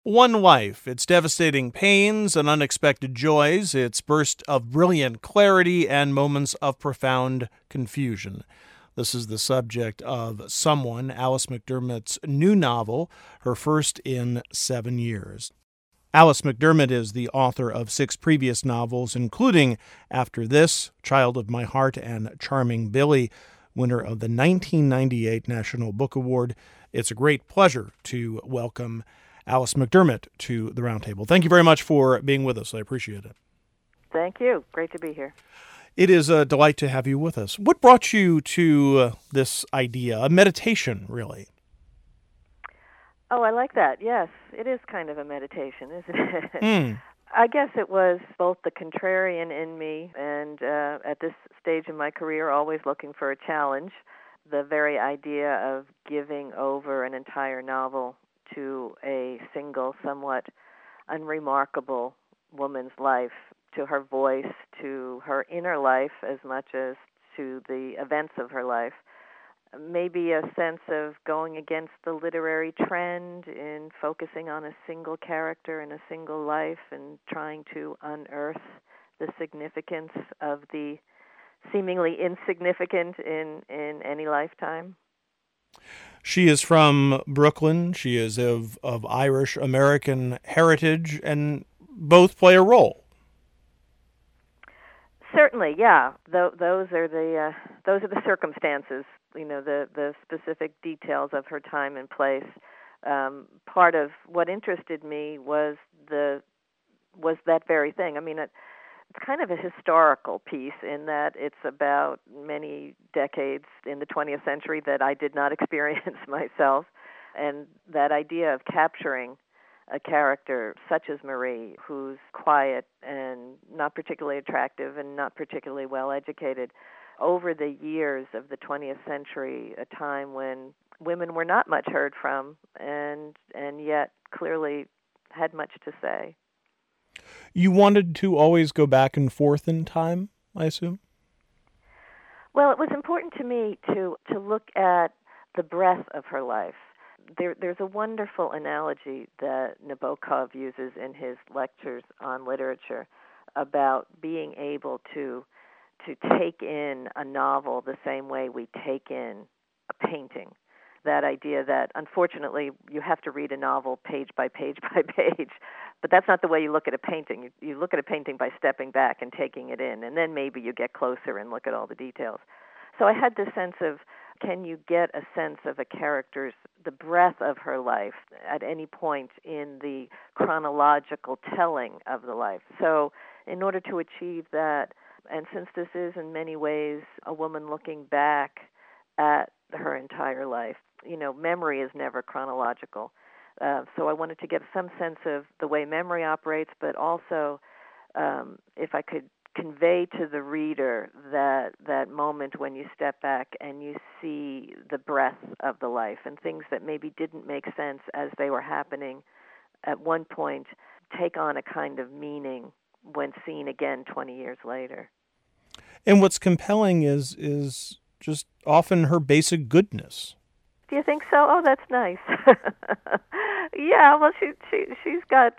One life, its devastating pains and unexpected joys, its burst of brilliant clarity and moments of profound confusion. This is the subject of Someone, Alice McDermott's new novel, her first in 7 years. Alice McDermott is the author of 6 previous novels, including After This, Child of My Heart, and Charming Billy, winner of the 1998 National Book Award. It's a great pleasure to welcome Alice McDermott to the Roundtable. Thank you very much for being with us. I appreciate it. Thank you. Great to be here. It is a delight to have you with us. What brought you to this idea, a meditation, really? Oh, I like that. Yes, it is kind of a meditation, isn't it? Hmm. I guess it was both the contrarian in me and at this stage in my career, always looking for a challenge. The very idea of giving over an entire novel to a single, somewhat unremarkable woman's life, to her voice, to her inner life as much as to the events of her life. Maybe a sense of going against the literary trend in focusing on a single character and a single life and trying to unearth the significance of the seemingly insignificant in any lifetime. She is from Brooklyn. She is of Irish American heritage, and both play a role. Certainly, yeah. Those are the circumstances. You know, the specific details of her time and place. Part of what interested me was that very thing. I mean, it's kind of a historical piece in that it's about many decades in the 20th century that I did not experience myself, and that idea of capturing a character such as Marie, who's quiet and not particularly attractive and not particularly well educated, over the years of the 20th century, a time when women were not much heard from and yet clearly had much to say. You wanted to always go back and forth in time, I assume? Well, it was important to me to look at the breadth of her life. There's a wonderful analogy that Nabokov uses in his lectures on literature about being able to take in a novel the same way we take in a painting. That idea that, unfortunately, you have to read a novel page by page by page, but that's not the way you look at a painting. You look at a painting by stepping back and taking it in, and then maybe you get closer and look at all the details. So I had this sense of, can you get a sense of a character's, the breadth of her life at any point in the chronological telling of the life? So in order to achieve that, and since this is in many ways a woman looking back at her entire life, you know, memory is never chronological. So I wanted to get some sense of the way memory operates, but also if I could convey to the reader that moment when you step back and you see the breadth of the life and things that maybe didn't make sense as they were happening at one point take on a kind of meaning when seen again 20 years later. And what's compelling is just often her basic goodness. Do you think so? Oh, that's nice. Yeah, well, she's got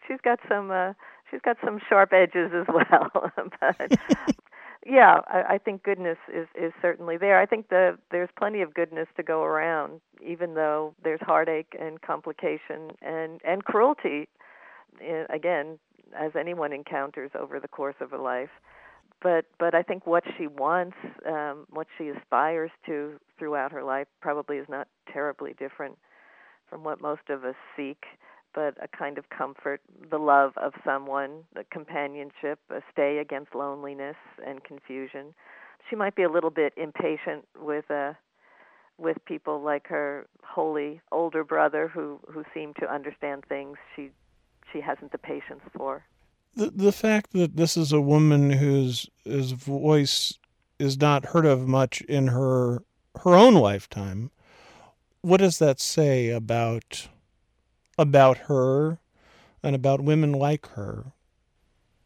some sharp edges as well. But yeah, I think goodness is certainly there. I think there's plenty of goodness to go around, even though there's heartache and complication and cruelty. Again, as anyone encounters over the course of a life. But I think what she wants, what she aspires to throughout her life, probably is not terribly different from what most of us seek, but a kind of comfort, the love of someone, the companionship, a stay against loneliness and confusion. She might be a little bit impatient with people like her holy older brother who seem to understand things she hasn't the patience for. The fact that this is a woman whose voice is not heard of much in her own lifetime, what does that say about her and about women like her?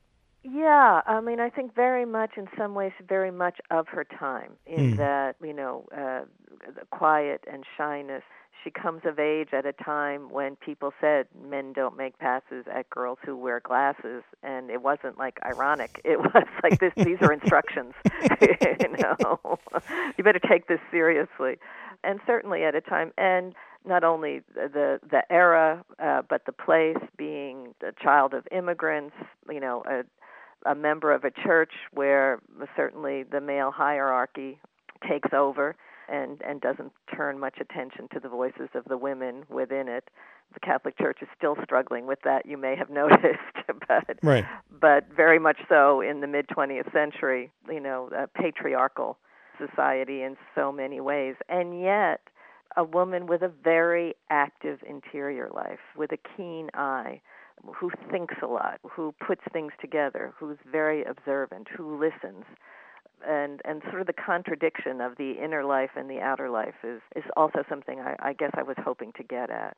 Yeah, I mean, I think very much, in some ways, very much of her time, in Hmm. that, the quiet and shyness. She comes of age at a time when people said men don't make passes at girls who wear glasses, and it wasn't like ironic. It was like this: these are instructions. you know, you better take this seriously. And certainly at a time, and not only the era, but the place, being the child of immigrants, a member of a church where certainly the male hierarchy takes over and doesn't turn much attention to the voices of the women within it. The Catholic Church is still struggling with that, you may have noticed, but Right. but very much so in the mid 20th century, a patriarchal society in so many ways, and yet a woman with a very active interior life, with a keen eye, who thinks a lot, who puts things together, who's very observant, who listens. And sort of the contradiction of the inner life and the outer life is also something I guess I was hoping to get at.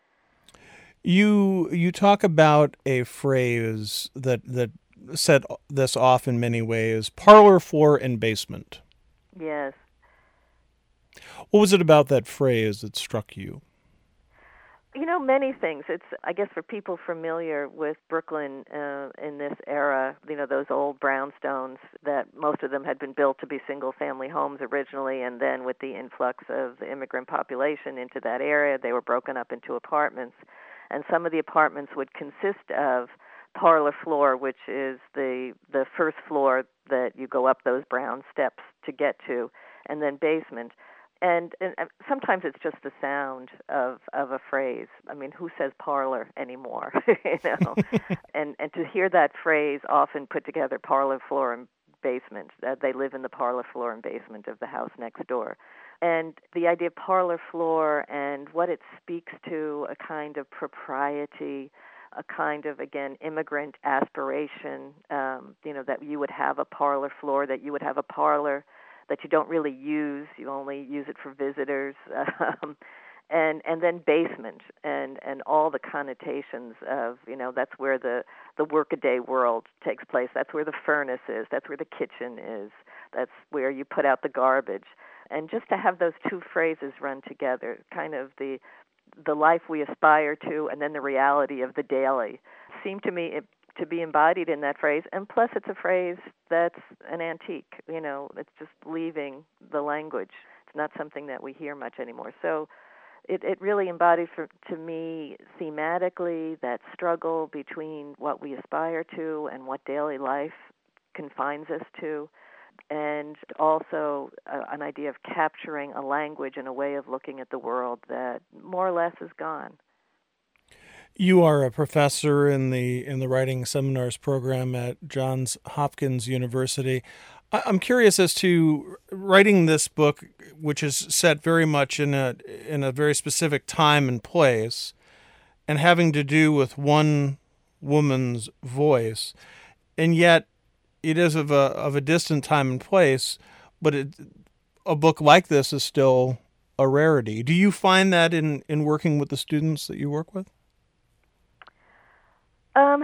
You talk about a phrase that set this off in many ways: parlor floor and basement. Yes. What was it about that phrase that struck you? Many things. It's, I guess, for people familiar with Brooklyn in this era, those old brownstones that most of them had been built to be single-family homes originally, and then with the influx of the immigrant population into that area, they were broken up into apartments. And some of the apartments would consist of parlor floor, which is the first floor that you go up those brown steps to get to, and then basement. And sometimes it's just the sound of a phrase. I mean, who says parlor anymore? you know, and to hear that phrase often put together, parlor floor and basement. They live in the parlor floor and basement of the house next door. And the idea of parlor floor and what it speaks to, a kind of propriety, a kind of, again, immigrant aspiration, that you would have a parlor floor, that you would have a parlor that you don't really use. You only use it for visitors. And then basement and all the connotations of, that's where the workaday world takes place. That's where the furnace is. That's where the kitchen is. That's where you put out the garbage. And just to have those two phrases run together, kind of the life we aspire to and then the reality of the daily, seemed to me to be embodied in that phrase. And plus, it's a phrase that's an antique. It's just leaving the language. It's not something that we hear much anymore. So it really embodied to me thematically that struggle between what we aspire to and what daily life confines us to, and also an idea of capturing a language and a way of looking at the world that more or less is gone. You are a professor in the writing seminars program at Johns Hopkins University. I'm curious as to writing this book, which is set very much in a very specific time and place, and having to do with one woman's voice, and yet it is of a distant time and place. But a book like this is still a rarity. Do you find that in working with the students that you work with? Um,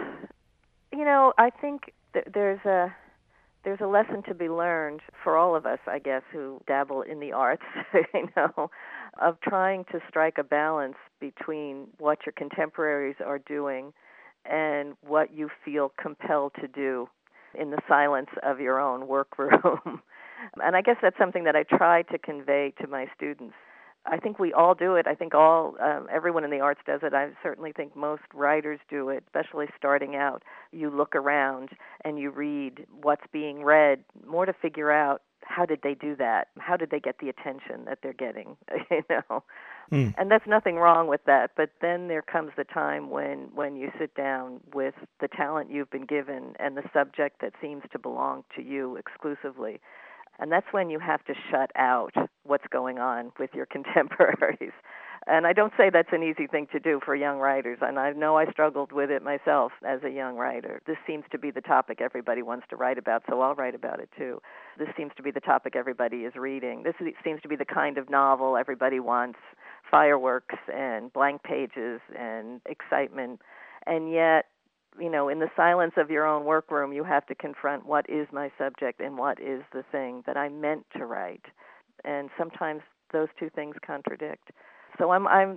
I think there's a lesson to be learned for all of us, I guess, who dabble in the arts, of trying to strike a balance between what your contemporaries are doing and what you feel compelled to do in the silence of your own workroom. And I guess that's something that I try to convey to my students. I think we all do it. I think everyone in the arts does it. I certainly think most writers do it, especially starting out. You look around and you read what's being read, more to figure out how did they do that? How did they get the attention that they're getting? Hmm. And that's nothing wrong with that. But then there comes the time when you sit down with the talent you've been given and the subject that seems to belong to you exclusively. And that's when you have to shut out what's going on with your contemporaries. And I don't say that's an easy thing to do for young writers, and I know I struggled with it myself as a young writer. This seems to be the topic everybody wants to write about, so I'll write about it too. This seems to be the topic everybody is reading. Seems to be the kind of novel everybody wants: fireworks and blank pages and excitement. And yet in the silence of your own workroom, you have to confront what is my subject and what is the thing that I meant to write. And sometimes those two things contradict. So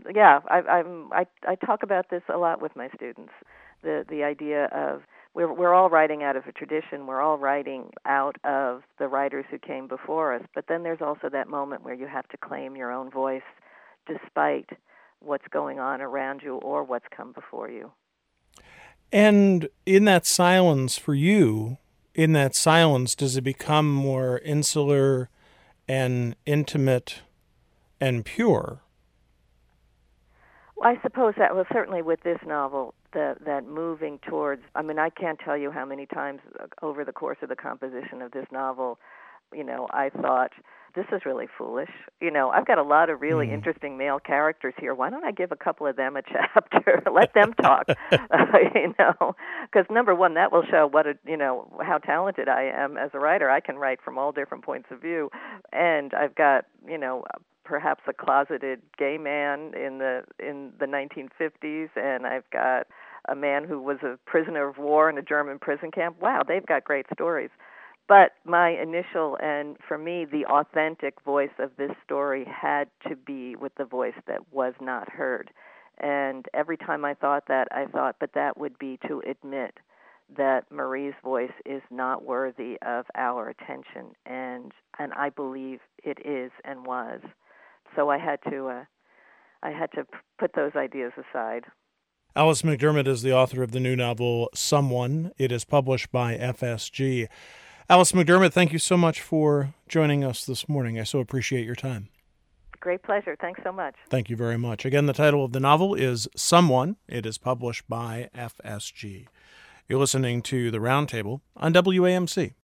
I talk about this a lot with my students. The idea of we're all writing out of a tradition. We're all writing out of the writers who came before us. But then there's also that moment where you have to claim your own voice despite what's going on around you or what's come before you. And in that silence for you, in that silence, does it become more insular and intimate and pure? Well, I suppose that was certainly with this novel, that moving towards, I can't tell you how many times over the course of the composition of this novel, I thought, this is really foolish. I've got a lot of really interesting male characters here. Why don't I give a couple of them a chapter? Let them talk, because number one, that will show how talented I am as a writer. I can write from all different points of view, and I've got, perhaps a closeted gay man in the 1950s, and I've got a man who was a prisoner of war in a German prison camp. Wow, they've got great stories. But my initial, and for me, the authentic voice of this story had to be with the voice that was not heard. And every time I thought that, but that would be to admit that Marie's voice is not worthy of our attention, and I believe it is and was. So I had to put those ideas aside. Alice McDermott is the author of the new novel, Someone. It is published by FSG. Alice McDermott, thank you so much for joining us this morning. I so appreciate your time. Great pleasure. Thanks so much. Thank you very much. Again, the title of the novel is Someone. It is published by FSG. You're listening to The Roundtable on WAMC.